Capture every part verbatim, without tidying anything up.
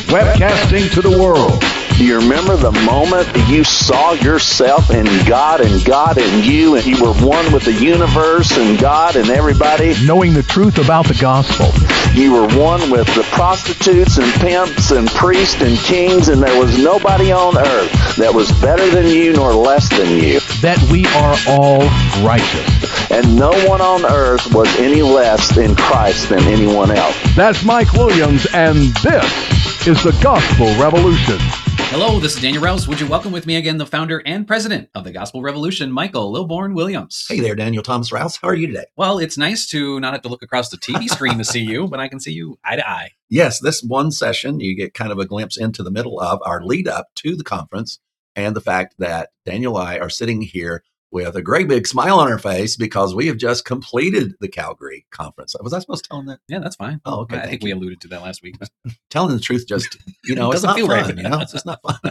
webcasting to the world. Do you remember the moment that you saw yourself in God and God in you, and you were one with the universe and God and everybody? Knowing the truth about the gospel. You were one with the prostitutes and pimps and priests and kings, and there was nobody on earth that was better than you nor less than you. That we are all righteous. And no one on earth was any less in Christ than anyone else. That's Mike Williams, and this is the Gospel Revolution. Hello, this is Daniel Rouse. Would you welcome with me again the founder and president of the Gospel Revolution, Michael Lilborn Williams. Hey there, Daniel Thomas Rouse. How are you today? Well, it's nice to not have to look across the T V screen to see you, but I can see you eye to eye. Yes, this one session, you get kind of a glimpse into the middle of our lead up to the conference and the fact that Daniel and I are sitting here with a great big smile on our face because we have just completed the Calgary conference. Was I supposed to tell them that? Yeah, that's fine. Oh, okay. I think you. we alluded to that last week. Telling the truth just, you know, It it's doesn't not feel fun. right. You know, it's just not fun.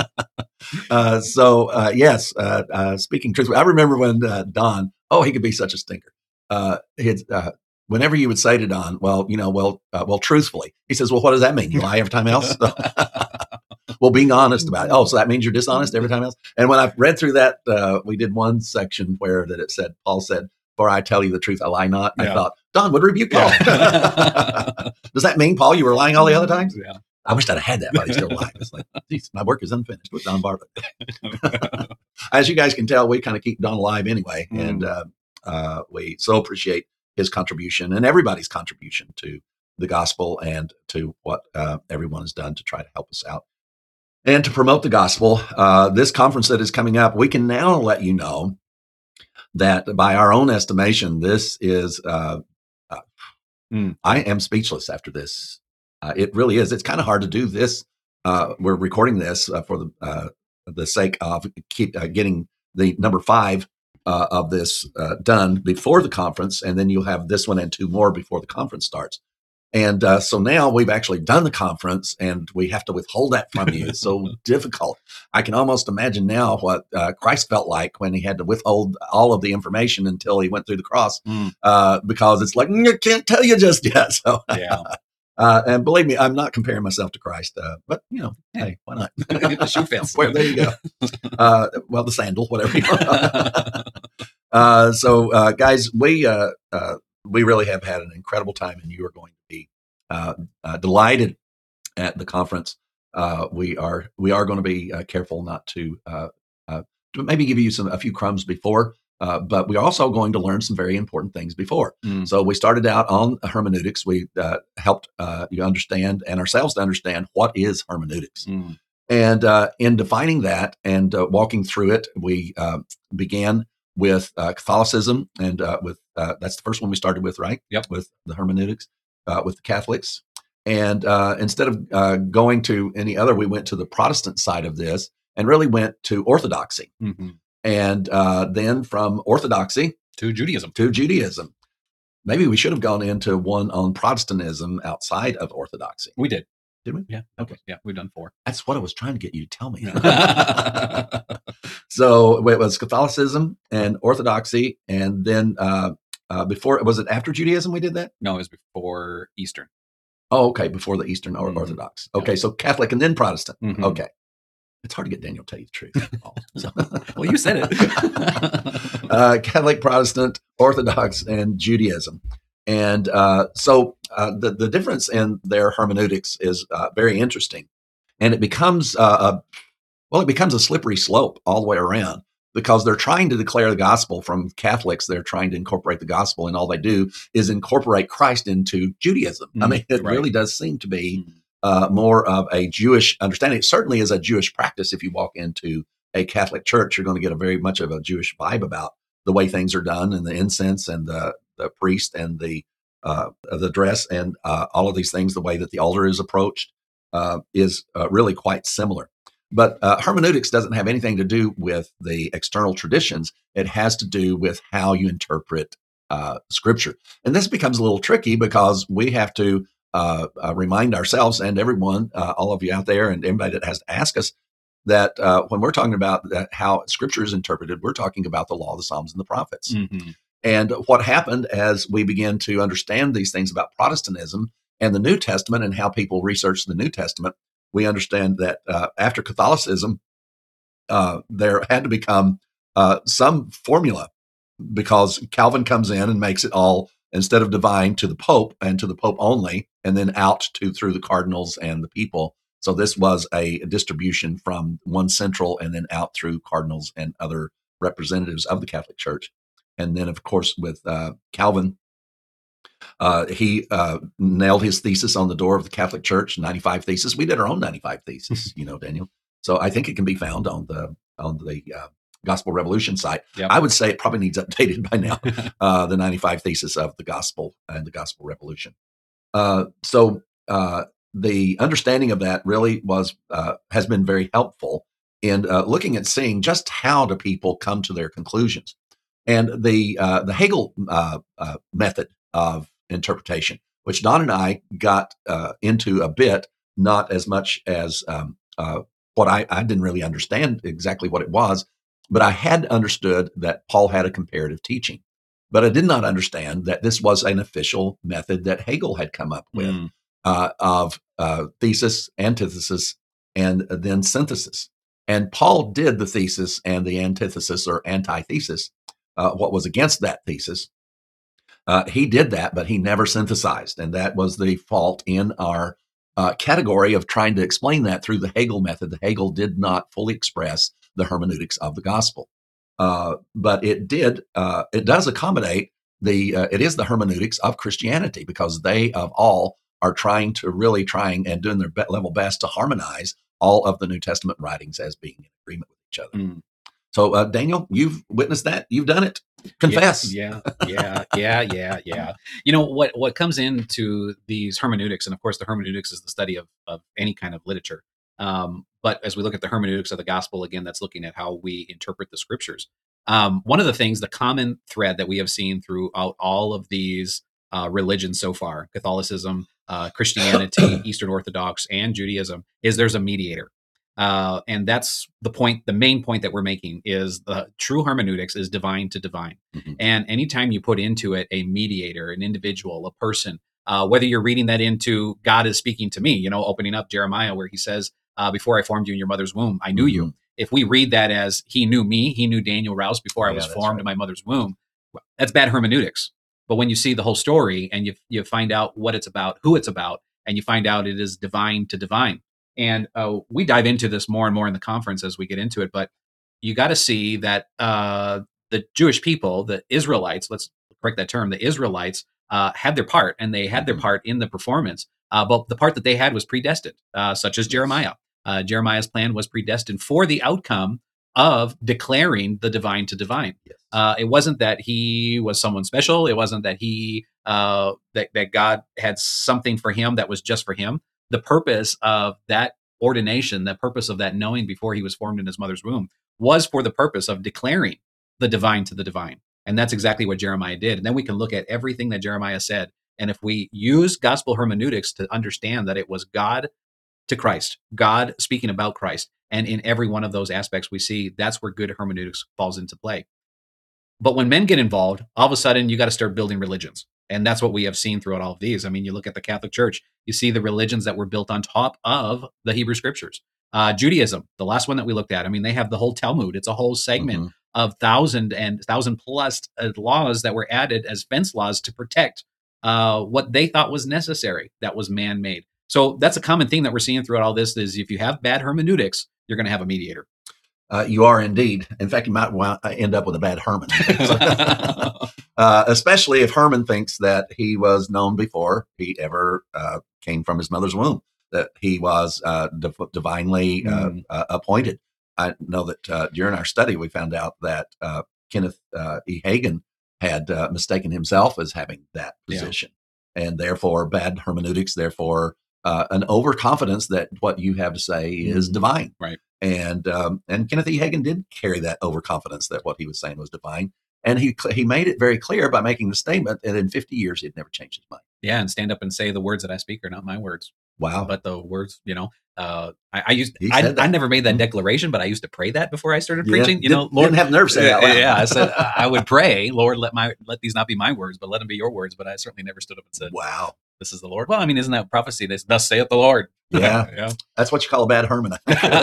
uh, so, uh, yes, uh, uh, speaking truth, I remember when uh, Don, oh, he could be such a stinker. Uh, he'd, uh, whenever you would say to Don, well, you know, well, uh, well, truthfully, he says, well, what does that mean? You lie every time else? Well, being honest about it. Oh, so that means you're dishonest every time else? And when I read through that, uh, we did one section where that it said, Paul said, for I tell you the truth, I lie not. Yeah. I thought, Don would rebuke Paul. Yeah. Does that mean, Paul, you were lying all the other times? Yeah. I wish I'd have had that, but he's still lying. It's like, geez, my work is unfinished with Don Bartlett. As you guys can tell, we kind of keep Don alive anyway. Mm. And uh, uh, we so appreciate his contribution and everybody's contribution to the gospel and to what uh, everyone has done to try to help us out. And to promote the gospel, uh, this conference that is coming up, we can now let you know that by our own estimation, this is, uh, uh, mm. I am speechless after this. Uh, it really is. It's kind of hard to do this. Uh, we're recording this uh, for the uh, the sake of keep uh, getting the number five uh, of this uh, done before the conference, and then you'll have this one and two more before the conference starts. And uh, so now we've actually done the conference and we have to withhold that from you. It's so difficult. I can almost imagine now what uh, Christ felt like when he had to withhold all of the information until he went through the cross mm. uh, because it's like, I can't tell you just yet. So, yeah. uh, and believe me, I'm not comparing myself to Christ, uh, but you know, yeah. hey, why not? The shoe fails. Well, there you go. Uh, well, the sandal, whatever you want. uh, so uh, guys, we, uh, uh, we really have had an incredible time, and you are going to be uh, uh, delighted at the conference. Uh, we are we are going to be uh, careful not to, uh, uh, to maybe give you some a few crumbs before, uh, but we are also going to learn some very important things before. Mm. So we started out on hermeneutics. We uh, helped uh, you understand and ourselves to understand what is hermeneutics. Mm. And uh, in defining that and uh, walking through it, we uh, began with uh, Catholicism, and uh, with uh, that's the first one we started with, right? Yep. With the hermeneutics, uh, with the Catholics, and uh, instead of uh, going to any other, we went to the Protestant side of this, and really went to Orthodoxy, mm-hmm. and uh, then from Orthodoxy to Judaism. To Judaism. Maybe we should have gone into one on Protestantism outside of Orthodoxy. We did. Did we? Yeah. Okay. Yeah, we've done four. That's what I was trying to get you to tell me. So it was Catholicism and Orthodoxy, and then uh, uh, before, was it after Judaism we did that? No, it was before Eastern. Oh, okay, before the Eastern or mm-hmm. Orthodox. Okay, yeah. So Catholic and then Protestant. Mm-hmm. Okay. It's hard to get Daniel to tell you the truth. So, well, you said it. uh, Catholic, Protestant, Orthodox, and Judaism. And uh, so uh, the, the difference in their hermeneutics is uh, very interesting. And it becomes, uh, a, well, it becomes a slippery slope all the way around, because they're trying to declare the gospel. From Catholics, they're trying to incorporate the gospel, and all they do is incorporate Christ into Judaism. Mm, I mean, it right. really does seem to be uh, more of a Jewish understanding. It certainly is a Jewish practice. If you walk into a Catholic church, you're going to get a very much of a Jewish vibe about the way things are done, and the incense and the the priest and the uh, the dress and uh, all of these things, the way that the altar is approached uh, is uh, really quite similar. But uh, hermeneutics doesn't have anything to do with the external traditions. It has to do with how you interpret uh, Scripture. And this becomes a little tricky because we have to uh, uh, remind ourselves and everyone, uh, all of you out there and anybody that has to ask us, that uh, when we're talking about that, how Scripture is interpreted, we're talking about the law, the Psalms, and the prophets. Mm-hmm. And what happened as we began to understand these things about Protestantism and the New Testament and how people research the New Testament, we understand that uh, after Catholicism, uh, there had to become uh, some formula, because Calvin comes in and makes it all, instead of divine, to the Pope and to the Pope only, and then out to through the cardinals and the people. So this was a distribution from one central and then out through cardinals and other representatives of the Catholic Church. And then, of course, with uh, Calvin, uh, he uh, nailed his thesis on the door of the Catholic Church, ninety-five Theses. We did our own ninety-five Theses, you know, Daniel. So I think it can be found on the on the uh, Gospel Revolution site. Yep. I would say it probably needs updated by now, uh, the ninety-five Theses of the Gospel and the Gospel Revolution. Uh, so uh, the understanding of that really was uh, has been very helpful in uh, looking at seeing just how do people come to their conclusions. And the uh, the Hegel uh, uh, method of interpretation, which Don and I got uh, into a bit, not as much as um, uh, what I, I didn't really understand exactly what it was, but I had understood that Paul had a comparative teaching. But I did not understand that this was an official method that Hegel had come up with mm. uh, of uh, thesis, antithesis, and then synthesis. And Paul did the thesis and the antithesis or antithesis, uh, what was against that thesis. Uh, he did that, but he never synthesized. And that was the fault in our uh, category of trying to explain that through the Hegel method. The Hegel did not fully express the hermeneutics of the gospel. Uh, but it did, uh, it does accommodate the, uh, it is the hermeneutics of Christianity, because they of all are trying to really trying and doing their be- level best to harmonize all of the New Testament writings as being in agreement with each other. Mm. So, uh, Daniel, you've witnessed that. You've done it. Confess. Yeah, yeah, yeah, yeah, yeah. You know, what, what comes into these hermeneutics, and of course the hermeneutics is the study of, of any kind of literature. Um, but as we look at the hermeneutics of the gospel, again, that's looking at how we interpret the scriptures. Um, one of the things, the common thread that we have seen throughout all of these uh, religions so far, Catholicism, uh, Christianity, Eastern Orthodox, and Judaism, is there's a mediator. Uh, and that's the point, the main point that we're making is the true hermeneutics is divine to divine. Mm-hmm. And anytime you put into it a mediator, an individual, a person, uh, whether you're reading that into God is speaking to me, you know, opening up Jeremiah where he says, uh, before I formed you in your mother's womb, I knew mm-hmm. you. If we read that as he knew me, he knew Daniel Rouse before yeah, I was formed right. in my mother's womb, that's bad hermeneutics. But when you see the whole story and you you find out what it's about, who it's about, and you find out it is divine to divine. And uh, we dive into this more and more in the conference as we get into it. But you got to see that uh, the Jewish people, the Israelites, let's correct that term, the Israelites uh, had their part, and they had their part in the performance. Uh, but the part that they had was predestined, uh, such as Jeremiah. Uh, Jeremiah's plan was predestined for the outcome of declaring the divine to divine. Yes. Uh, it wasn't that he was someone special. It wasn't that he uh, that, that God had something for him that was just for him. The purpose of that ordination, the purpose of that knowing before he was formed in his mother's womb, was for the purpose of declaring the divine to the divine. And that's exactly what Jeremiah did. And then we can look at everything that Jeremiah said. And if we use gospel hermeneutics to understand that it was God to Christ, God speaking about Christ, and in every one of those aspects we see, that's where good hermeneutics falls into play. But when men get involved, all of a sudden you got to start building religions. And that's what we have seen throughout all of these. I mean, you look at the Catholic Church, you see the religions that were built on top of the Hebrew Scriptures. Uh, Judaism, the last one that we looked at, I mean, they have the whole Talmud. It's a whole segment mm-hmm. of thousand and thousand plus uh, laws that were added as fence laws to protect uh, what they thought was necessary, that was man-made. So that's a common thing that we're seeing throughout all this is if you have bad hermeneutics, you're going to have a mediator. Uh, you are indeed. In fact, you might want to end up with a bad Herman. uh, especially if Herman thinks that he was known before he ever uh, came from his mother's womb, that he was uh, div- divinely uh, mm. uh, appointed. I know that uh, during our study, we found out that uh, Kenneth uh, E. Hagin had uh, mistaken himself as having that position. Yeah. And therefore, bad hermeneutics, therefore, uh, an overconfidence that what you have to say is mm. divine. Right. And um, and Kenneth E. Hagin did carry that overconfidence that what he was saying was divine. And he he made it very clear by making the statement that in fifty years, he'd never changed his mind. Yeah, and stand up and say the words that I speak are not my words. Wow. But the words, you know, uh, I, I used, I, I never made that declaration, but I used to pray that before I started yeah. preaching. You Did, know, Lord, didn't have nerve say that. Yeah, yeah, I said I would pray, Lord, let my let these not be my words, but let them be your words. But I certainly never stood up and said, wow. this is the Lord. Well, I mean, isn't that prophecy? This, thus saith the Lord. Yeah. yeah. That's what you call a bad Herman.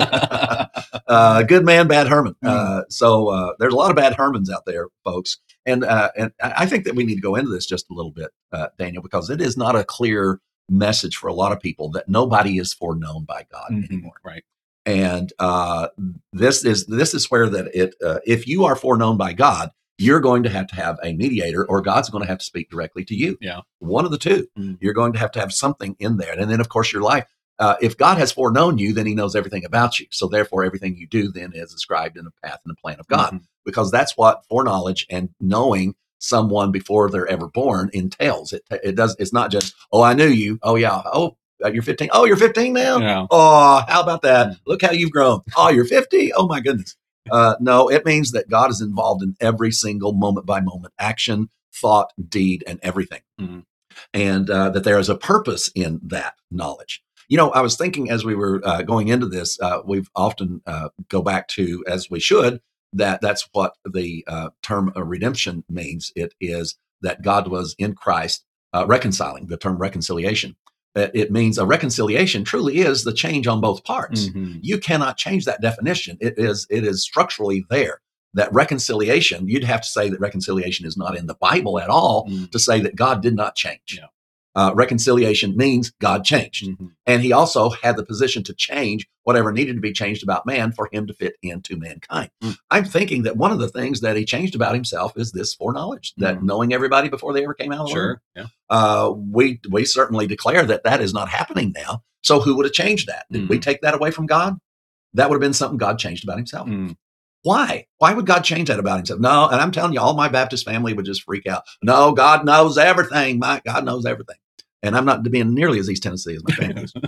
uh, good man, bad Herman. Mm. Uh, so uh, there's a lot of bad Hermans out there, folks. And uh, and I think that we need to go into this just a little bit, uh, Daniel, because it is not a clear message for a lot of people that nobody is foreknown by God Mhm. anymore. Right. And uh, this is this is where that it uh, if you are foreknown by God, you're going to have to have a mediator, or God's going to have to speak directly to you. Yeah. One of the two. Mm. You're going to have to have something in there, and then of course your life. Uh, if God has foreknown you, then He knows everything about you. So therefore, everything you do then is described in the path and the plan of God, Mhm. because that's what foreknowledge and knowing someone before they're ever born entails. It it does. It's not just, oh, I knew you. Oh yeah. Oh, uh, you're fifteen. Oh, you're fifteen now. Yeah. Oh, how about that? Mm. Look how you've grown. Oh, you're fifty. Oh my goodness. Uh, no, it means that God is involved in every single moment by moment action, thought, deed, and everything, Mhm. and uh, that there is a purpose in that knowledge. You know, I was thinking as we were uh, going into this, uh, we've often uh, go back to, as we should, that that's what the uh, term uh, redemption means. It is that God was in Christ uh, reconciling, the term reconciliation. Uh, It means a reconciliation truly is the change on both parts. Mhm. You cannot change that definition. It is it is structurally there. That reconciliation, you'd have to say that reconciliation is not in the Bible at all Mm. to say that God did not change. Yeah. Uh, reconciliation means God changed. Mhm. And He also had the position to change whatever needed to be changed about man for Him to fit into mankind. Mm. I'm thinking that one of the things that He changed about Himself is this foreknowledge, that Mm. knowing everybody before they ever came out of the womb. Sure. Yeah. Uh, we we certainly declare that that is not happening now. So who would have changed that? Did we Mm. take that away from God? That would have been something God changed about Himself. Mm. Why? Why would God change that about Himself? No, and I'm telling you, all my Baptist family would just freak out. No, God knows everything. My God knows everything. And I'm not being nearly as East Tennessee as my family is.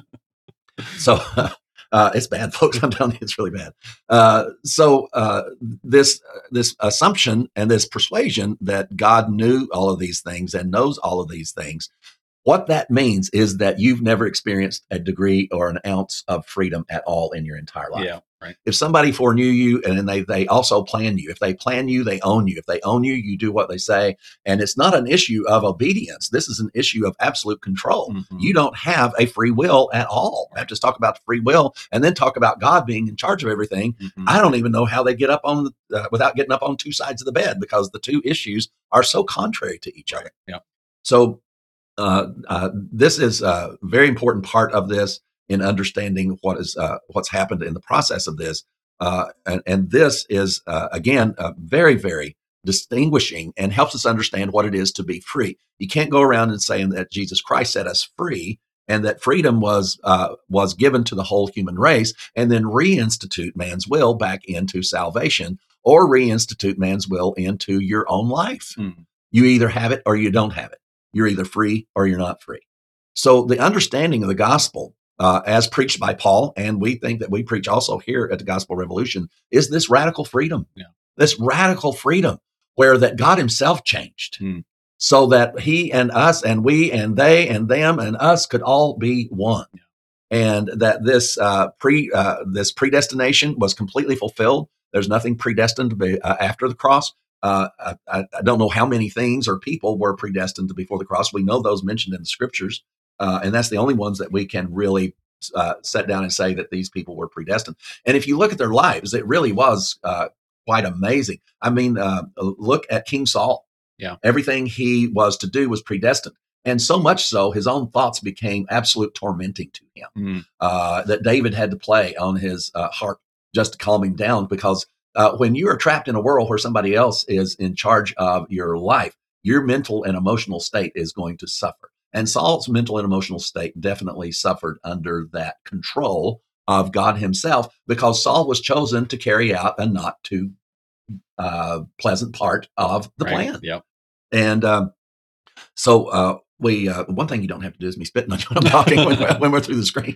So uh, it's bad, folks. I'm telling you, it's really bad. Uh, so uh, this this assumption and this persuasion that God knew all of these things and knows all of these things, what that means is that you've never experienced a degree or an ounce of freedom at all in your entire life. Yeah. Right. If somebody foreknew you and then they they also plan you, if they plan you, they own you. If they own you, you do what they say. And it's not an issue of obedience. This is an issue of absolute control. Mhm. You don't have a free will at all. I have to talk about the free will and then talk about God being in charge of everything. Mhm. I don't even know how they get up on the, uh, without getting up on two sides of the bed, because the two issues are so contrary to each other. Yeah. So uh, uh, this is a very important part of this in understanding what is uh, what's happened in the process of this, uh, and, and this is uh, again uh, very very distinguishing and helps us understand what it is to be free. You can't go around and saying that Jesus Christ set us free and that freedom was uh, was given to the whole human race, and then reinstitute man's will back into salvation, or reinstitute man's will into your own life. Mm. You either have it or you don't have it. You're either free or you're not free. So the understanding of the gospel, uh, as preached by Paul, and we think that we preach also here at the Gospel Revolution, is this radical freedom. Yeah. This radical freedom where that God Himself changed, Hmm. so that He and us and we and they and them and us could all be one. Yeah. And that this uh, pre uh, this predestination was completely fulfilled. There's nothing predestined to be uh, after the cross. Uh, I, I don't know how many things or people were predestined to before the cross. We know those mentioned in the scriptures, uh, and that's the only ones that we can really uh, set down and say that these people were predestined. And if you look at their lives, it really was uh, quite amazing. I mean, uh, look at King Saul. Yeah. Everything he was to do was predestined. And so much so, his own thoughts became absolute tormenting to him, Mm. uh, that David had to play on his uh, harp just to calm him down, because uh, when you are trapped in a world where somebody else is in charge of your life, your mental and emotional state is going to suffer. And Saul's mental and emotional state definitely suffered under that control of God Himself, because Saul was chosen to carry out a not too uh, pleasant part of the Right. plan. Yep. And um, so uh, we, uh, one thing you don't have to do is me spitting on you when I'm talking when, we're, when we're through the screen.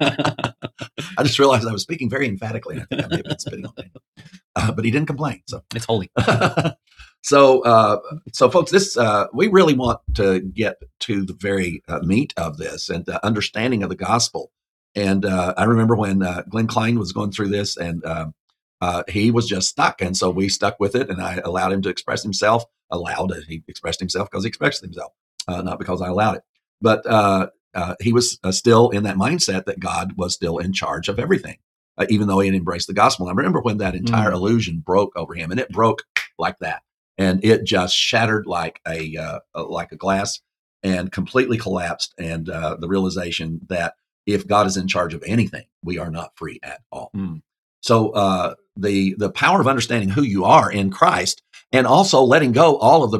I just realized I was speaking very emphatically, and I think I may have been spitting on him. Uh, but he didn't complain. So, It's holy. so, uh, so folks, this uh, we really want to get to the very uh, meat of this and the understanding of the gospel. And uh, I remember when uh, Glenn Klein was going through this, and uh, uh, he was just stuck, and so we stuck with it, and I allowed him to express himself. Allowed it. He expressed himself because he expressed himself, uh, not because I allowed it. but uh, uh, he was uh, still in that mindset that God was still in charge of everything, uh, even though he had embraced the gospel. And I remember when that entire Mm. illusion broke over him, and it broke like that, and it just shattered like a uh, uh, like a glass, and completely collapsed. And uh, the realization that if God is in charge of anything, we are not free at all. Mm. So uh, the the power of understanding who you are in Christ, and also letting go all of the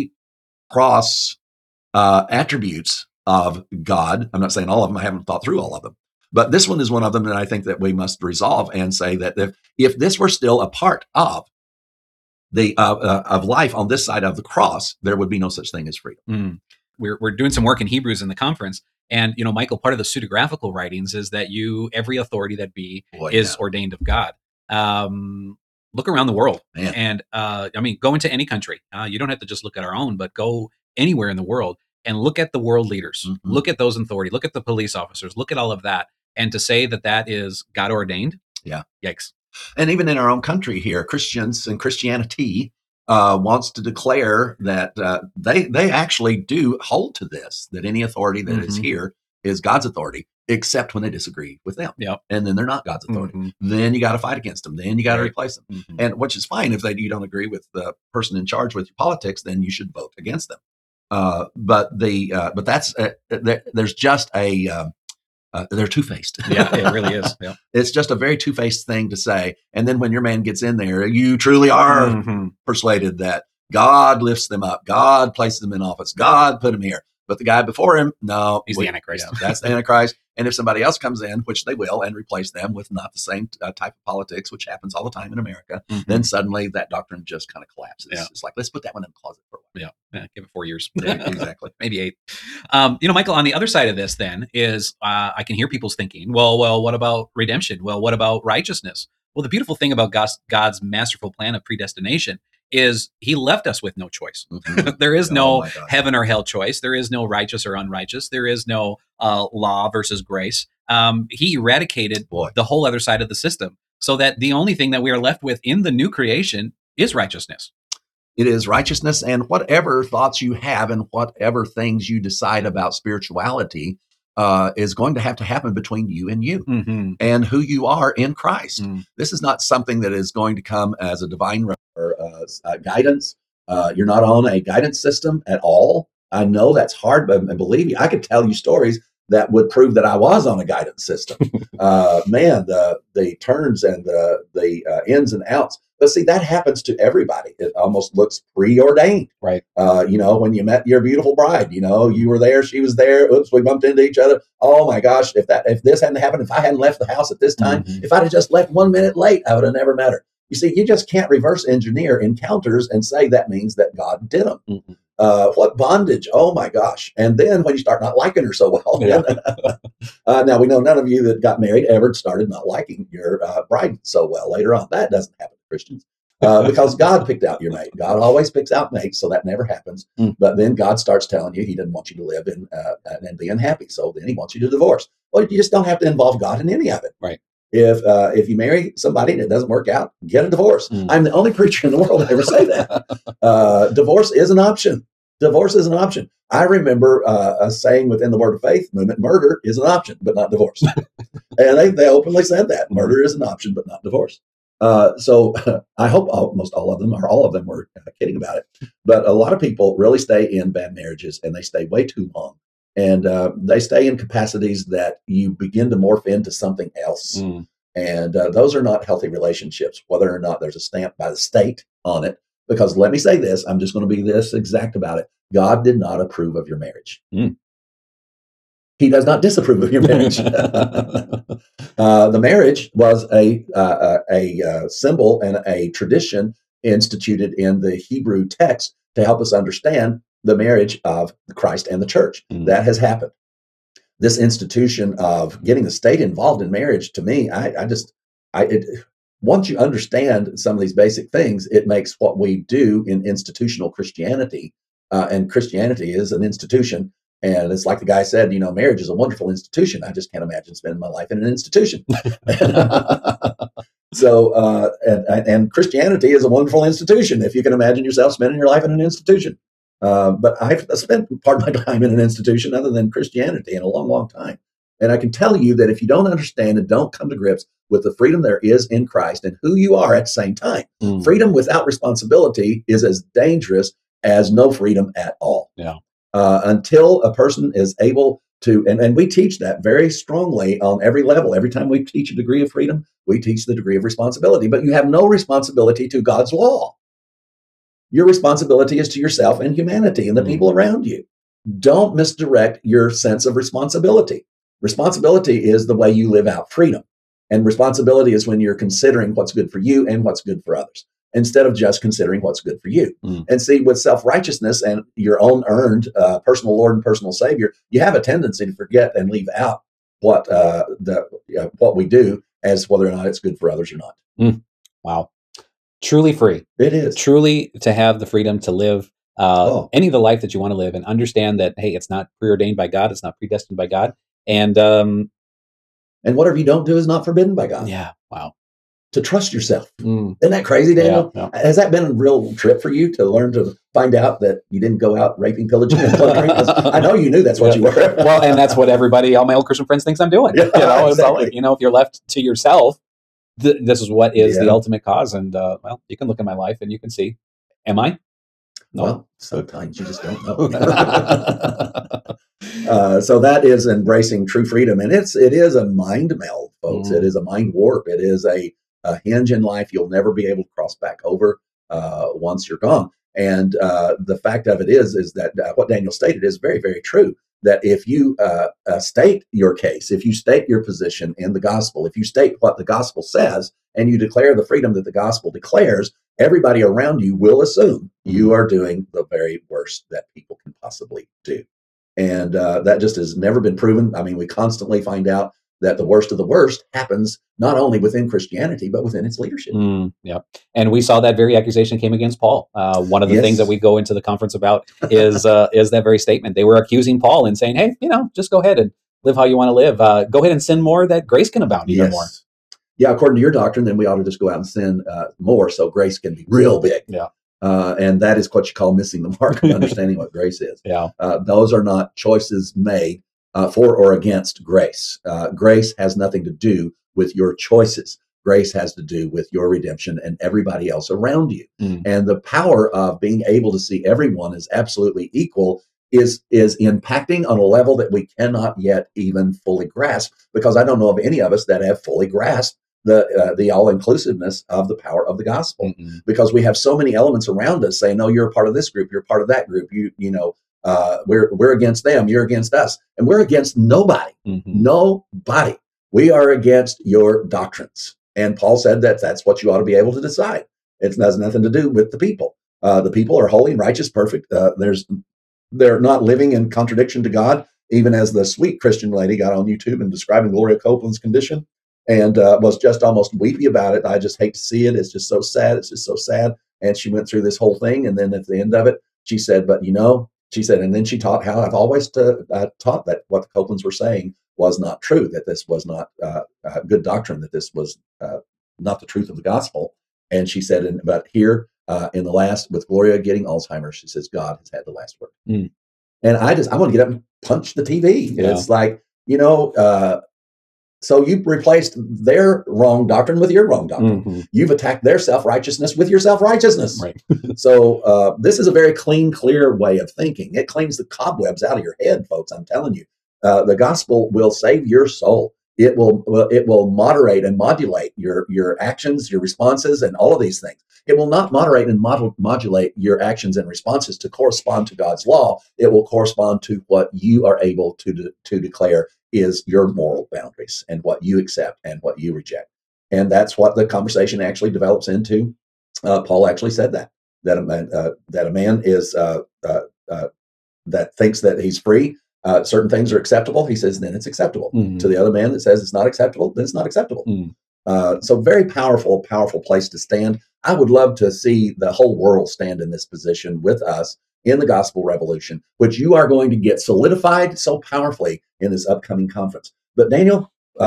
pre-cross uh, attributes of God. I'm not saying all of them. I haven't thought through all of them, but this one is one of them that I think that we must resolve and say that if, if this were still a part of the uh, uh, of life on this side of the cross, there would be no such thing as freedom. Mm. We're we're doing some work in Hebrews in the conference, and you know, Michael, part of the pseudegraphical writings is that you every authority that be Boy, is yeah. ordained of God. Um, look around the world, Man. and uh, I mean, go into any country. Uh, you don't have to just look at our own, but go anywhere in the world and look at the world leaders. Mhm. Look at those in authority. Look at the police officers. Look at all of that, and to say that that is God ordained, Yeah. yikes. And even in our own country here, Christians and Christianity uh, wants to declare that uh, they they actually do hold to this, that any authority that is Mhm. here is God's authority, except when they disagree with them. Yep. And then they're not God's authority. Mhm. Then you got to fight against them. Then you got to Right. replace them. Mhm. And which is fine if they you don't agree with the person in charge with your politics, then you should vote against them. Uh, but the uh, but that's uh, there, there's just a um, uh, they're two faced. Yeah, it really is. Yeah. It's just a very two faced thing to say. And then when your man gets in there, you truly are Mhm. persuaded that God lifts them up, God places them in office, God put them here. But the guy before him, no, He's we- the Antichrist. yeah, that's the Antichrist. And if somebody else comes in, which they will, and replace them with not the same uh, type of politics, which happens all the time in America, Mhm. then suddenly that doctrine just kind of collapses. Yeah. It's like, let's put that one in the closet for a while. Yeah, yeah, give it four years. Yeah, exactly. Maybe eight. Um, you know, Michael, on the other side of this then is uh, I can hear people's thinking, well, well, what about redemption? Well, what about righteousness? Well, the beautiful thing about God's, God's masterful plan of predestination is he left us with no choice. Mhm. There is Oh, no my God. heaven or hell choice. There is no righteous or unrighteous. There is no uh, law versus grace. Um, he eradicated Boy. the whole other side of the system so that the only thing that we are left with in the new creation is righteousness. It is righteousness, and whatever thoughts you have and whatever things you decide about spirituality uh, is going to have to happen between you and you Mm-hmm. and who you are in Christ. Mm. This is not something that is going to come as a divine re- or uh, uh, guidance. Uh, you're not on a guidance system at all. I know that's hard, but and believe me, I could tell you stories that would prove that I was on a guidance system. uh, man, the the turns and the the uh, ins and outs. But see, that happens to everybody. It almost looks preordained. Right. Uh, you know, when you met your beautiful bride, you know, you were there, she was there. Oops, we bumped into each other. Oh my gosh, if that if this hadn't happened, if I hadn't left the house at this time, Mhm. if I'd have just left one minute late, I would have never met her. You see, you just can't reverse engineer encounters and say that means that God did them. Mhm. Uh, what bondage! Oh my gosh! And then when you start not liking her so well, Yeah. uh, now we know none of you that got married ever started not liking your uh, bride so well later on. That doesn't happen to Christians uh, because God picked out your mate. God always picks out mates, so that never happens. Mm. But then God starts telling you He doesn't want you to live in uh, and be unhappy, so then He wants you to divorce. Well, you just don't have to involve God in any of it. Right. If uh, if you marry somebody and it doesn't work out, get a divorce. Mm. I'm the only preacher in the world to ever say that. Uh, divorce is an option. Divorce is an option. I remember uh, a saying within the Word of Faith movement: murder is an option, but not divorce. And they, they openly said that murder is an option, but not divorce. Uh, so I hope almost all of them, or all of them, were uh, kidding about it. But a lot of people really stay in bad marriages, and they stay way too long. And uh, they stay in capacities that you begin to morph into something else. Mm. And uh, those are not healthy relationships, whether or not there's a stamp by the state on it. Because let me say this, I'm just going to be this exact about it. God did not approve of your marriage. Mm. He does not disapprove of your marriage. uh, the marriage was a, uh, a, a symbol and a tradition instituted in the Hebrew text to help us understand the marriage of Christ and the church. Mm. That has happened. This institution of getting the state involved in marriage, to me, I, I just, I, it, once you understand some of these basic things, it makes what we do in institutional Christianity, uh, and Christianity is an institution. And it's like the guy said, you know, marriage is a wonderful institution. I just can't imagine spending my life in an institution. So, uh, and, and Christianity is a wonderful institution. If you can imagine yourself spending your life in an institution. Uh, but I've spent part of my time in an institution other than Christianity in a long, long time. And I can tell you that if you don't understand and don't come to grips with the freedom there is in Christ and who you are at the same time, Mm. freedom without responsibility is as dangerous as no freedom at all. Yeah. Uh, until a person is able to, and, and we teach that very strongly on every level. Every time we teach a degree of freedom, we teach the degree of responsibility. But you have no responsibility to God's law. Your responsibility is to yourself and humanity and the Mm. people around you. Don't misdirect your sense of responsibility. Responsibility is the way you live out freedom. And responsibility is when you're considering what's good for you and what's good for others, instead of just considering what's good for you. Mm. And see, with self-righteousness and your own earned uh, personal Lord and personal Savior, you have a tendency to forget and leave out what uh, the uh, what we do as whether or not it's good for others or not. Mm. Wow. Truly free. It is. Truly to have the freedom to live uh, Oh. any of the life that you want to live and understand that, hey, it's not preordained by God. It's not predestined by God. And um, And whatever you don't do is not forbidden by God. yeah, wow. To trust yourself. Mm. Isn't that crazy, Daniel? Yeah, Has that been a real trip for you to learn to find out that you didn't go out raping, pillaging, and plundering? 'Cause I know you knew that's what you were. Well, and that's what everybody, all my old Christian friends thinks I'm doing. Yeah, you know, it's all exactly. like, you know, if you're left to yourself, th- this is what is the Yeah. ultimate cause. And uh, well, you can look at my life and you can see, am I? No. Well, sometimes you just don't know. uh, so that is embracing true freedom, and it's it is a mind meld, folks. Mm. It is a mind warp. It is a, a hinge in life you'll never be able to cross back over uh, once you're gone. And uh, the fact of it is, is that uh, what Daniel stated is very, very true. That if you uh, uh, state your case, if you state your position in the gospel, if you state what the gospel says, and you declare the freedom that the gospel declares, everybody around you will assume you are doing the very worst that people can possibly do. And uh, that just has never been proven. I mean, we constantly find out that the worst of the worst happens not only within Christianity, but within its leadership. Mm, yeah. And we saw that very accusation came against Paul. Uh, one of the Yes. things that we go into the conference about is uh, is that very statement. They were accusing Paul and saying, hey, you know, just go ahead and live how you want to live. Uh, go ahead and sin more that grace can abound even more. Yeah, according to your doctrine, then we ought to just go out and sin uh, more so grace can be real big. Yeah. Uh, and that is what you call missing the mark of understanding what grace is. Yeah. Uh, those are not choices made uh, for or against grace. Uh, grace has nothing to do with your choices. Grace has to do with your redemption and everybody else around you. Mm. And the power of being able to see everyone as absolutely equal is is impacting on a level that we cannot yet even fully grasp, because I don't know of any of us that have fully grasped the uh, the all-inclusiveness of the power of the gospel. Mm-mm. Because we have so many elements around us saying, no, you're a part of this group, you're a part of that group, you you know, uh, we're we're against them, you're against us, and we're against nobody. Mhm. Nobody. We are against your doctrines. And Paul said that that's what you ought to be able to decide. It has nothing to do with the people. Uh, the people are holy and righteous, perfect. Uh, there's they're not living in contradiction to God, even as the sweet Christian lady got on YouTube and describing Gloria Copeland's condition and uh, was just almost weepy about it. I just hate to see it. It's just so sad. It's just so sad. And she went through this whole thing. And then at the end of it, she said, but you know, she said, and then she taught how I've always to, uh, taught that what the Copelands were saying was not true, that this was not uh, uh, good doctrine, that this was uh, not the truth of the gospel. And she said, and, but here uh, in the last, with Gloria getting Alzheimer's, she says, God has had the last word. Mm. And I just, I want to get up and punch the T V. Yeah. It's like, you know, uh, so you replaced their wrong doctrine with your wrong doctrine. Mhm. You've attacked their self-righteousness with your self-righteousness. Right. So uh, this is a very clean, clear way of thinking. It cleans the cobwebs out of your head, folks. I'm telling you, uh, the gospel will save your soul. It will, will it will moderate and modulate your your actions, your responses, and all of these things. It will not moderate and mod- modulate your actions and responses to correspond to God's law. It will correspond to what you are able to de- to declare is your moral boundaries and what you accept and what you reject. And that's what the conversation actually develops into. Uh, Paul actually said that that a man uh, that a man is uh, uh, uh, that thinks that he's free. Uh, certain things are acceptable. He says, then it's acceptable. Mhm. To the other man that says it's not acceptable, then it's not acceptable. Mm. Uh, so very powerful, powerful place to stand. I would love to see the whole world stand in this position with us in the gospel revolution, which you are going to get solidified so powerfully in this upcoming conference. But Daniel, uh,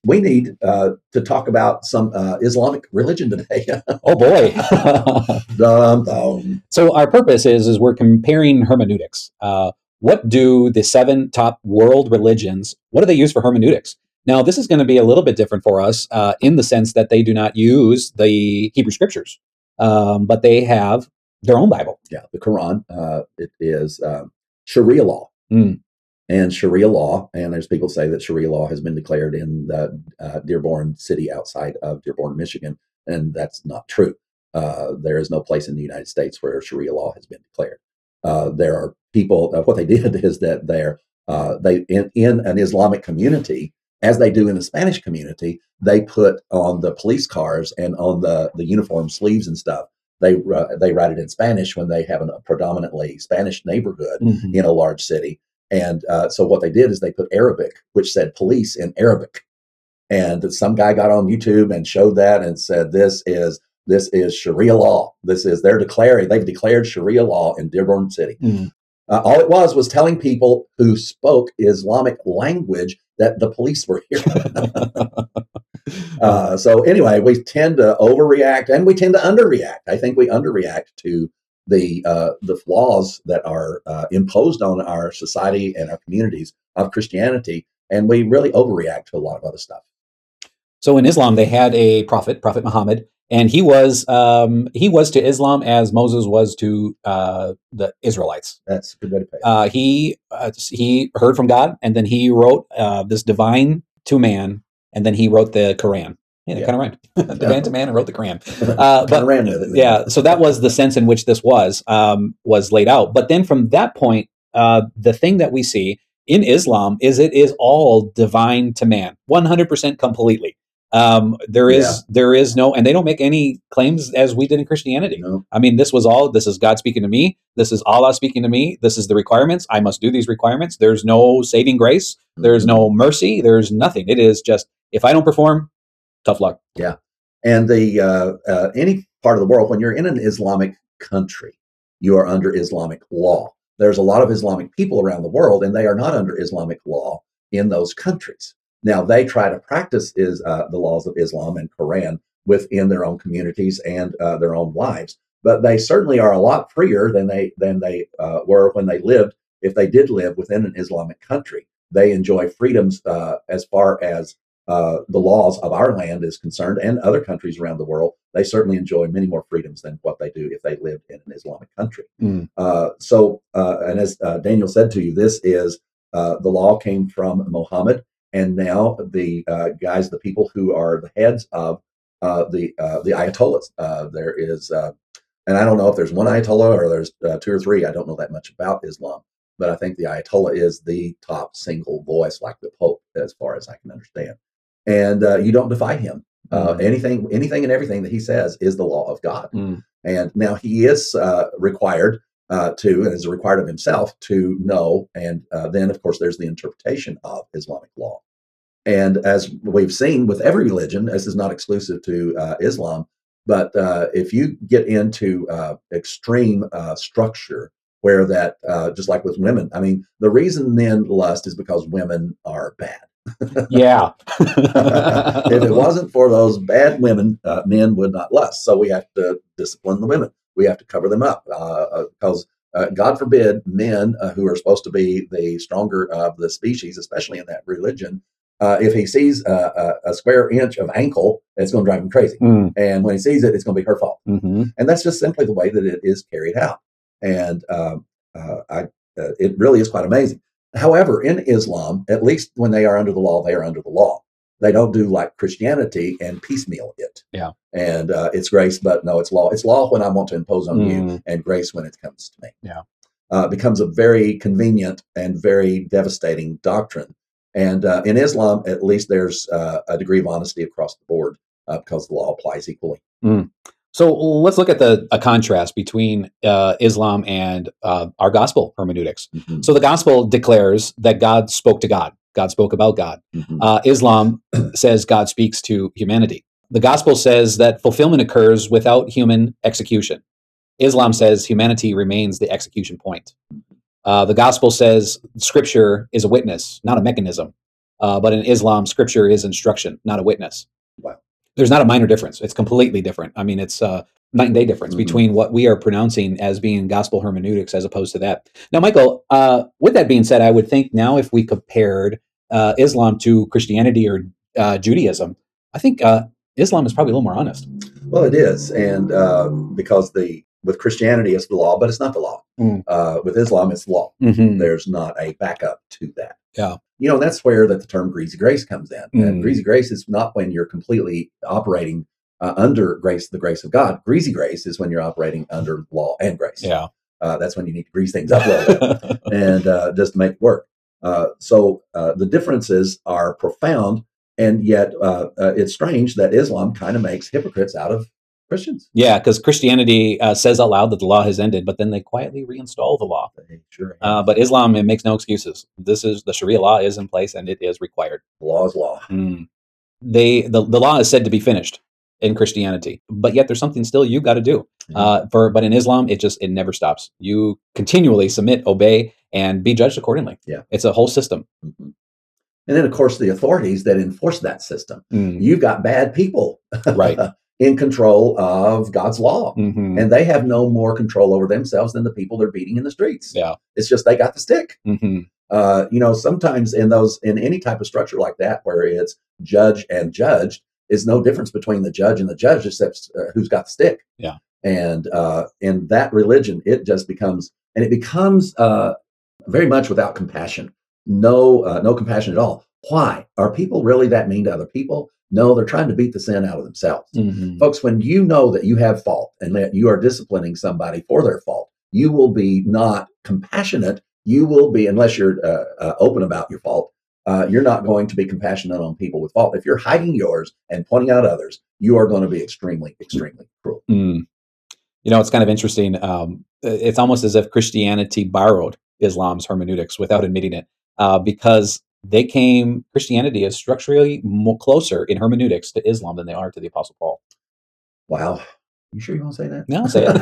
we need uh, to talk about some uh, Islamic religion today. Oh boy. dum, dum. So our purpose is is we're comparing hermeneutics. Uh, what do the seven top world religions, what do they use for hermeneutics? Now, this is going to be a little bit different for us uh, in the sense that they do not use the Hebrew scriptures, um, but they have their own Bible. Yeah, the Quran, uh, it is uh, Sharia law. Mm. And Sharia law, and there's people say that Sharia law has been declared in the uh, Dearborn city outside of Dearborn, Michigan, and that's not true. Uh, there is no place in the United States where Sharia law has been declared. Uh, there are people, uh, what they did is that they're, uh, they in, in an Islamic community, as they do in the Spanish community, they put on the police cars and on the, the uniform sleeves and stuff, they uh, they write it in Spanish when they have a predominantly Spanish neighborhood Mm-hmm. in a large city. And uh, so what they did is they put Arabic, which said police in Arabic. And some guy got on YouTube and showed that and said, this is this is Sharia law. This is, they're declaring, they've declared Sharia law in Dearborn City. Mm. Uh, all it was was telling people who spoke Islamic language that the police were here. uh, so anyway, we tend to overreact and we tend to underreact. I think we underreact to the uh, the flaws that are uh, imposed on our society and our communities of Christianity, and we really overreact to a lot of other stuff. So in Islam, they had a prophet, Prophet Muhammad, and he was um, he was to Islam as Moses was to uh, the Israelites. That's a good way to put it. Uh, he uh, he heard from God, and then he wrote uh, this divine to man, and then he wrote the Quran. Yeah, Yeah. kind of rhymed. Divine Yeah. to man and wrote the Quran. Uh, Kinda but ran with it. yeah, so that was the sense in which this was um, was laid out. But then from that point, uh, the thing that we see in Islam is it is all divine to man, one hundred percent completely. Um, there is Yeah. there is no, and they don't make any claims as we did in Christianity. No. I mean, this was all, this is God speaking to me. This is Allah speaking to me. This is the requirements. I must do these requirements. There's no saving grace. There's no mercy. There's nothing. It is just, if I don't perform, tough luck. And the uh, uh, any part of the world, when you're in an Islamic country, you are under Islamic law. There's a lot of Islamic people around the world, and they are not under Islamic law in those countries. Now, they try to practice is uh, the laws of Islam and Quran within their own communities and uh, their own lives, but they certainly are a lot freer than they than they uh, were when they lived. If they did live within an Islamic country, they enjoy freedoms uh, as far as uh, the laws of our land is concerned, and other countries around the world. They certainly enjoy many more freedoms than what they do if they lived in an Islamic country. Mm. Uh, so, uh, and as uh, Daniel said to you, this is uh, the law came from Muhammad. And now the uh, guys, the people who are the heads of uh, the uh, the Ayatollahs, uh, there is, uh, and I don't know if there's one Ayatollah or there's uh, two or three. I don't know that much about Islam, but I think the Ayatollah is the top single voice, like the Pope, as far as I can understand. And uh, you don't defy him. Uh, Mm. anything, anything, and everything that he says is the law of God. Mm. And now he is uh, required uh, to, and is required of himself to know. And uh, then, of course, there's the interpretation of Islamic law. And as we've seen with every religion, this is not exclusive to uh, Islam, but uh, if you get into uh, extreme uh, structure where that, uh, just like with women, I mean, the reason men lust is because women are bad. Yeah. If it wasn't for those bad women, uh, men would not lust. So we have to discipline the women. We have to cover them up uh, because uh, God forbid men uh, who are supposed to be the stronger of the species, especially in that religion, uh, if he sees uh, a, a square inch of ankle, it's going to drive him crazy. Mm. And when he sees it, it's going to be her fault. Mm-hmm. And that's just simply the way that it is carried out. And um, uh, I, uh, it really is quite amazing. However, in Islam, at least when they are under the law, they are under the law. They don't do like Christianity and piecemeal it. Yeah. And uh, it's grace, but no, it's law. It's law when I want to impose on Mm. you, and grace when it comes to me. Yeah. Uh, it becomes a very convenient and very devastating doctrine. And uh, in Islam, at least there's uh, a degree of honesty across the board uh, because the law applies equally. Mm. So let's look at the a contrast between uh, Islam and uh, our gospel hermeneutics. Mhm. So the gospel declares that God spoke to God. God spoke about God. Mhm. Uh, Islam says God speaks to humanity. The gospel says that fulfillment occurs without human execution. Islam says humanity remains the execution point. Uh, the gospel says scripture is a witness, not a mechanism. Uh, but in Islam, scripture is instruction, not a witness. Wow. There's not a minor difference. It's completely different. I mean, it's a night and day difference Mhm. between what we are pronouncing as being gospel hermeneutics as opposed to that. Now, Michael, uh, with that being said, I would think now if we compared uh, Islam to Christianity or uh, Judaism, I think uh, Islam is probably a little more honest. Well, it is, and uh, because the with Christianity it's the law, but it's not the law. Mm. Uh, with Islam, it's the law. Mm-hmm. There's not a backup to that. Yeah. You know, that's where that the term greasy grace comes in. Mm. And greasy grace is not when you're completely operating uh, under grace, the grace of God. Greasy grace is when you're operating under law and grace. Yeah. Uh, that's when you need to grease things up a little bit and uh, just to make it work. Uh, so uh, the differences are profound, and yet uh, uh, it's strange that Islam kind of makes hypocrites out of Christians. Yeah, because Christianity uh, says out loud that the law has ended, but then they quietly reinstall the law. They sure Uh, but Islam, it makes no excuses. This is the Sharia law is in place and it is required. law is law. Mm. They the, the law is said to be finished in Christianity, but yet there's something still you got to do. Mhm. Uh, for but in Islam, it just it never stops. You continually submit, obey, and be judged accordingly. Yeah. It's a whole system. Mhm. And then, of course, the authorities that enforce that system. Mm. You've got bad people Right. in control of God's law. Mhm. And they have no more control over themselves than the people they're beating in the streets. Yeah. It's just they got the stick. hmm Uh, you know, sometimes in those in any type of structure like that, where it's judge and judged, is no difference between the judge and the judge, except uh, who's got the stick. Yeah. And uh, in that religion, it just becomes, and it becomes uh, very much without compassion. No, uh, no compassion at all. Why? Are people really that mean to other people? No, they're trying to beat the sin out of themselves. hmm Folks, when you know that you have fault and that you are disciplining somebody for their fault, you will be not compassionate. You will be, unless you're uh, uh, open about your fault, uh, you're not going to be compassionate on people with fault. If you're hiding yours and pointing out others, you are going to be extremely, extremely cruel. Mm. You know, it's kind of interesting. Um, it's almost as if Christianity borrowed Islam's hermeneutics without admitting it, uh, because they came, Christianity is structurally more closer in hermeneutics to Islam than they are to the Apostle Paul. Wow. You sure you want to say that? No, I'll say it.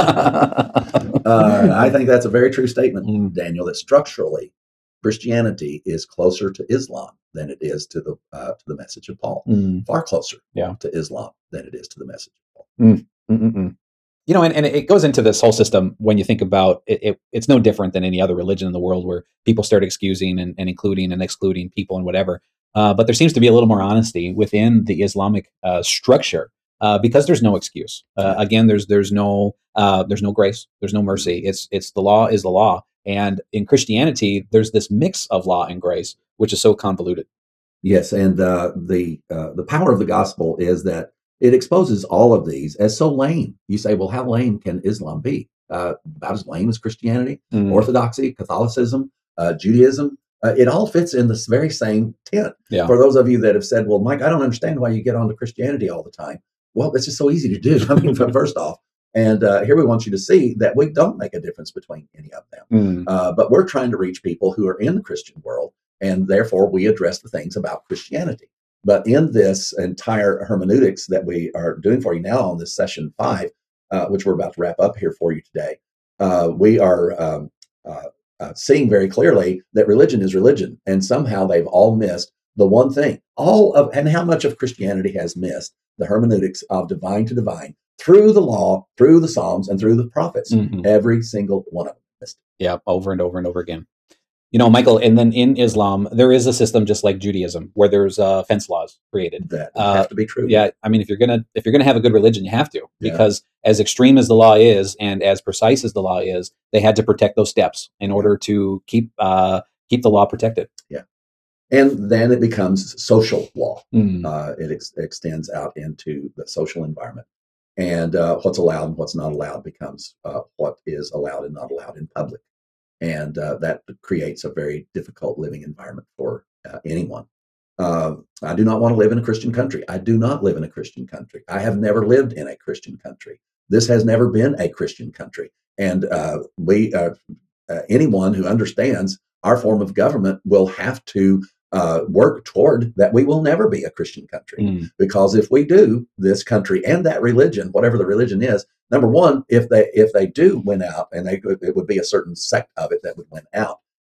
uh, I think that's a very true statement, Mm. Daniel, that structurally Christianity is closer to Islam than it is to the uh, to the message of Paul. Mm. Far closer Yeah. to Islam than it is to the message of Paul. Mm-mm-mm. You know, and, and it goes into this whole system when you think about it, it. It's no different than any other religion in the world where people start excusing and, and including and excluding people and whatever. Uh, but there seems to be a little more honesty within the Islamic uh, structure uh, because there's no excuse. Uh, again, there's there's no uh, there's no grace, there's no mercy. It's it's the law is the law. And in Christianity, there's this mix of law and grace, which is so convoluted. Yes, and uh, the uh, the power of the gospel is that it exposes all of these as so lame. You say, well, how lame can Islam be? Uh, about as lame as Christianity, Mm. Orthodoxy, Catholicism, uh, Judaism. Uh, it all fits in this very same tent. Yeah. For those of you that have said, well, Mike, I don't understand why you get onto Christianity all the time. Well, it's just so easy to do. I mean, first off, and uh, here we want you to see that we don't make a difference between any of them. Mm. Uh, but we're trying to reach people who are in the Christian world, and therefore we address the things about Christianity. But in this entire hermeneutics that we are doing for you now on this session five, uh, which we're about to wrap up here for you today, uh, we are um, uh, uh, seeing very clearly that religion is religion, and somehow they've all missed the one thing. All of and how much of Christianity has missed the hermeneutics of divine to divine through the law, through the Psalms, and through the prophets. Mhm. Every single one of them missed it. Yeah, over and over and over again. You know, Michael, and then in Islam, there is a system just like Judaism where there's uh, fence laws created. That Uh, has to be true. Yeah, I mean, if you're gonna if you're gonna have a good religion, you have to, Yeah. because as extreme as the law is and as precise as the law is, they had to protect those steps in order to keep uh, keep the law protected. And then it becomes social law. Mm. Uh, it ex- extends out into the social environment. And uh, what's allowed and what's not allowed becomes uh, what is allowed and not allowed in public. And uh, that creates a very difficult living environment for uh, anyone. Uh, I do not want to live in a Christian country. I do not live in a Christian country. I have never lived in a Christian country. This has never been a Christian country. And uh, we, uh, uh, anyone who understands our form of government will have to uh, work toward that. We will never be a Christian country. Mm. Because if we do, this country and that religion, whatever the religion is, number one, if they if they do win out, and they it would be a certain sect of it that would win out,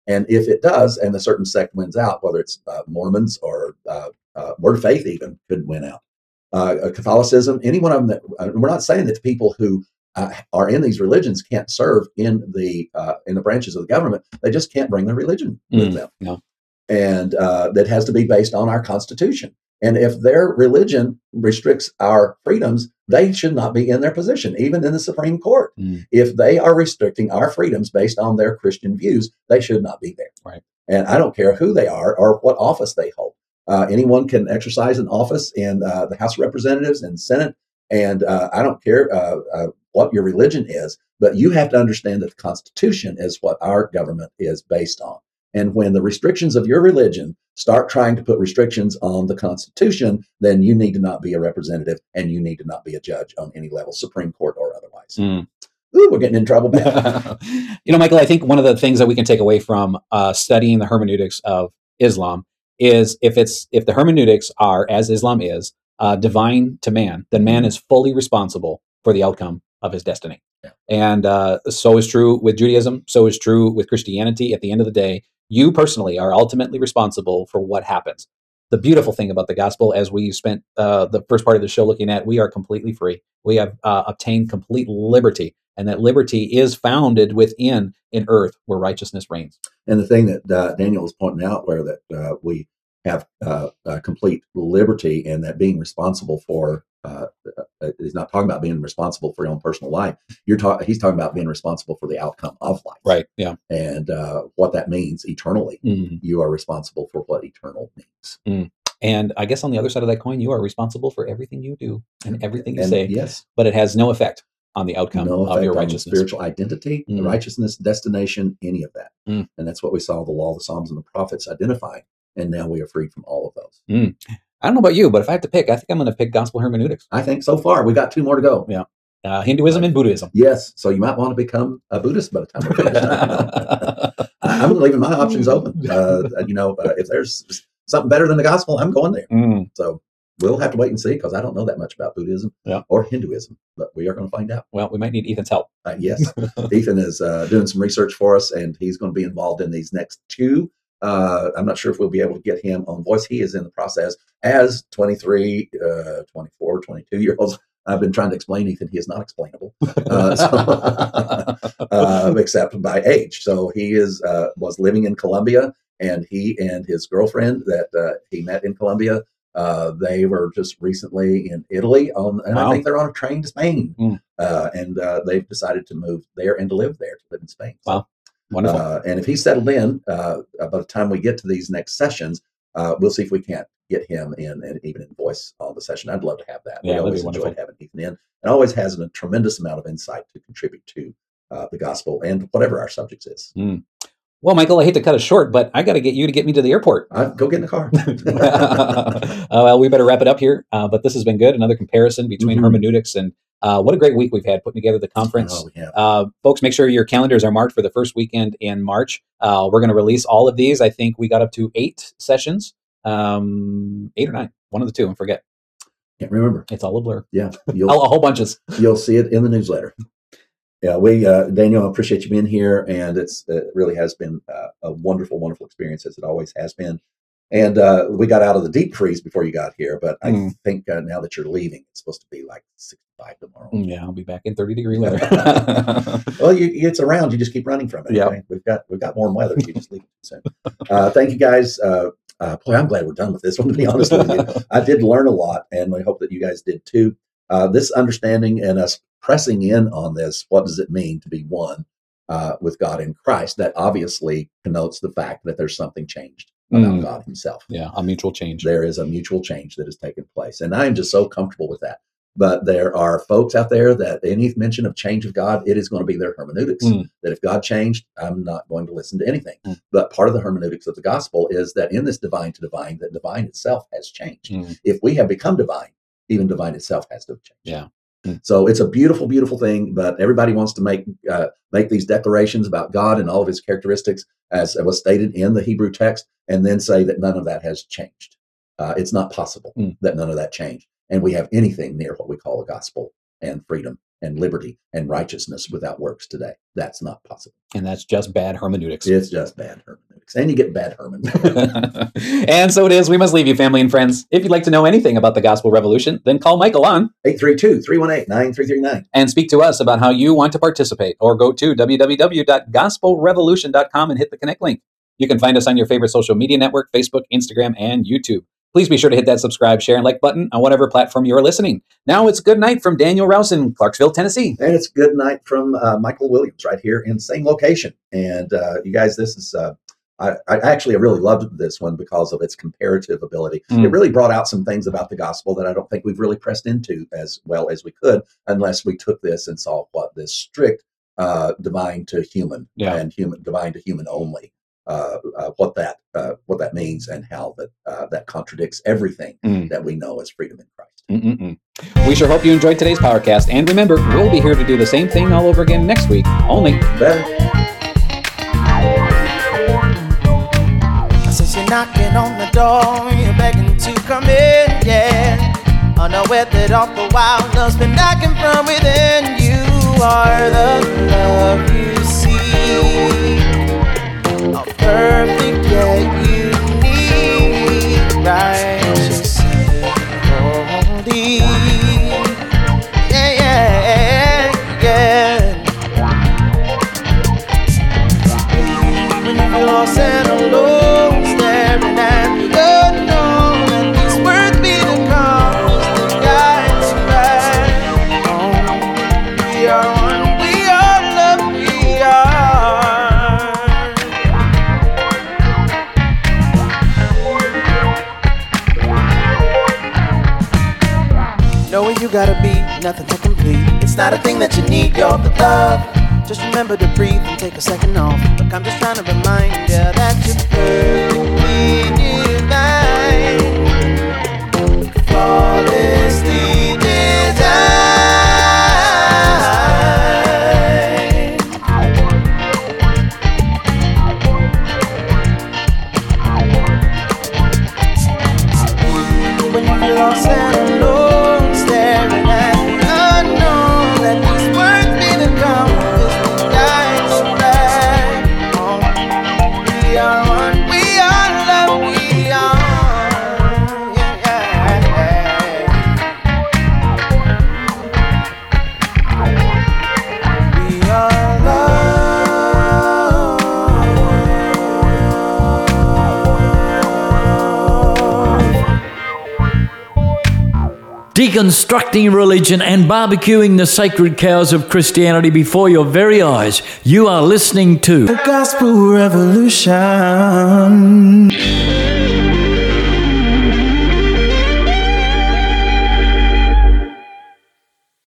And if it does, and a certain sect wins out, whether it's uh, Mormons or uh, uh, Word of Faith even could win out. Uh, Catholicism, any one of them that, uh, we're not saying that the people who uh, are in these religions can't serve in the uh, in the branches of the government. They just can't bring their religion with Mm, them. no. And uh, that has to be based on our Constitution. And if their religion restricts our freedoms, they should not be in their position, even in the Supreme Court. Mm. If they are restricting our freedoms based on their Christian views, they should not be there. Right. And I don't care who they are or what office they hold. Uh, anyone can exercise an office in uh, the House of Representatives and Senate. And uh, I don't care uh, uh, what your religion is, but you have to understand that the Constitution is what our government is based on. And when the restrictions of your religion start trying to put restrictions on the Constitution, then you need to not be a representative and you need to not be a judge on any level, Supreme Court or otherwise. Mm. Ooh, we're getting in trouble bad. You know, Michael, I think one of the things that we can take away from uh, studying the hermeneutics of Islam is if it's if the hermeneutics are, as Islam is, uh, divine to man, then man is fully responsible for the outcome of his destiny. Yeah. And uh, so is true with Judaism. So is true with Christianity. At the end of the day, you personally are ultimately responsible for what happens. The beautiful thing about the gospel, as we spent uh, the first part of the show looking at, we are completely free. We have uh, obtained complete liberty, and that liberty is founded within an earth where righteousness reigns. And the thing that uh, Daniel was pointing out, where that uh, we have uh, uh, complete liberty, and that being responsible for, uh, uh, he's not talking about being responsible for your own personal life. You're talking, he's talking about being responsible for the outcome of life. Right. Yeah. And uh, what that means eternally. Mm. You are responsible for what eternal means. Mm. And I guess on the other side of that coin, you are responsible for everything you do and everything you And say. yes, But it has no effect on the outcome no of effect your on righteousness. spiritual identity, Mm. righteousness, destination, any of that. Mm. And that's what we saw the law, the Psalms, and the prophets identifying. And now we are freed from all of those. Mm. I don't know about you, but if I have to pick, I think I'm going to pick gospel hermeneutics. I think so far we got two more to go. Yeah. Uh, Hinduism and Buddhism. Yes. So you might want to become a Buddhist by the time we're finished. I'm leaving my options open. Uh, you know, uh, if there's something better than the gospel, I'm going there. Mm. So we'll have to wait and see, because I don't know that much about Buddhism Yeah. or Hinduism, but we are going to find out. Well, we might need Ethan's help. Uh, yes. Ethan is uh, doing some research for us, and he's going to be involved in these next two. Uh, I'm not sure if we'll be able to get him on voice. He is in the process as twenty-three, uh, twenty-four, twenty-two year olds. I've been trying to explain Ethan, he is not explainable, uh, so, uh, except by age. So he is uh, was living in Colombia, and he and his girlfriend that uh, he met in Colombia, uh, they were just recently in Italy, on, and Wow. I think they're on a train to Spain, Mm. uh, and uh, they've decided to move there and to live there, to live in Spain. So, Wow. Wonderful. uh, and if he's settled in, uh, by the time we get to these next sessions, uh, we'll see if we can't get him in and even in voice on the session. I'd love to have that. Yeah, we that'd always be enjoy wonderful. having Ethan in, and always has a tremendous amount of insight to contribute to uh, the gospel and whatever our subjects is. Mm. Well, Michael, I hate to cut us short, but I got to get you to get me to the airport. Uh, go get in the car. uh, well, we better wrap it up here. Uh, but this has been good. Another comparison between Mhm. hermeneutics, and uh, what a great week we've had putting together the conference. Oh, we have. Uh, folks, make sure your calendars are marked for the first weekend in March. Uh, we're going to release all of these. I think we got up to eight sessions, um, eight or nine, one of the two. I forget. Can't remember. It's all a blur. Yeah, you'll Oh, a whole bunches. you'll see it in the newsletter. Yeah, we uh, Daniel, I appreciate you being here, and it's it really has been uh, a wonderful, wonderful experience, as it always has been. And uh, we got out of the deep freeze before you got here, but I Mm. think uh, now that you're leaving, it's supposed to be like sixty-five tomorrow. Yeah, I'll be back in thirty degree weather. Well, you, it's around. You just keep running from it. Yeah. Okay? We've got we've got warm weather. You just leave it soon. Uh, thank you guys. Uh, uh, boy, I'm glad we're done with this one. To be honest with you, I did learn a lot, and I hope that you guys did too. Uh, this understanding and us pressing in on this. What does it mean to be one uh, with God in Christ? That obviously connotes the fact that there's something changed about Mm. God Himself. Yeah, a mutual change. There is a mutual change that has taken place, and I am just so comfortable with that. But there are folks out there that any mention of change of God, it is going to be their hermeneutics. Mm. That if God changed, I'm not going to listen to anything. Mm. But part of the hermeneutics of the gospel is that in this divine to divine, that divine itself has changed. Mm. If we have become divine, even divine itself has to have changed. Yeah. Mm. So it's a beautiful, beautiful thing. But everybody wants to make uh, make these declarations about God and all of His characteristics, as was stated in the Hebrew text, and then say that none of that has changed. Uh, it's not possible Mm. that none of that changed. And we have anything near what we call a gospel and freedom and liberty and righteousness without works today. That's not possible. And that's just bad hermeneutics. It's just bad hermeneutics. And you get bad hermeneutics. And so it is. We must leave you, family and friends. If you'd like to know anything about the Gospel Revolution, then call Michael on eight three two, three one eight, nine three three nine and speak to us about how you want to participate, or go to w w w dot gospel revolution dot com and hit the connect link. You can find us on your favorite social media network, Facebook, Instagram, and YouTube. Please be sure to hit that subscribe, share, and like button on whatever platform you are listening. Now it's good night from Daniel Rouse in Clarksville, Tennessee. And it's good night from uh, Michael Williams right here in the same location. And uh, you guys, this is, uh, I, I actually really loved this one because of its comparative ability. Mm. It really brought out some things about the gospel that I don't think we've really pressed into as well as we could, unless we took this and saw what this strict uh, divine to human yeah. and human divine to human only. Uh, uh, what that uh, what that means and how that uh, that contradicts everything mm. that we know as freedom in Christ. Mm-mm-mm. We sure hope you enjoyed today's PowerCast, and remember, we'll be here to do the same thing all over again next week, only better. Since you're knocking on the door, you're begging to come in, yeah. Unaware that all the while love's been knocking from within. You are the love you see. A perfect yet you need, righteous holy. Yeah, yeah, yeah. When you feel lost and alone, staring at the unknown, and these words be the cause that guides you right home. We are one, we are love, we are. Know where you gotta be, nothing to complete. It's not a thing that you need, you're the love. Just remember to breathe and take a second off. Look, I'm just trying to remind you that you're perfectly divine, flawlessly designed. When you're lost and alone, staring at the unknown, let these words be the compass that guides you back home. We are one, we are love, we are, yeah, yeah. We are love. Deconstructing religion and barbecuing the sacred cows of Christianity before your very eyes. You are listening to The Gospel Revolution.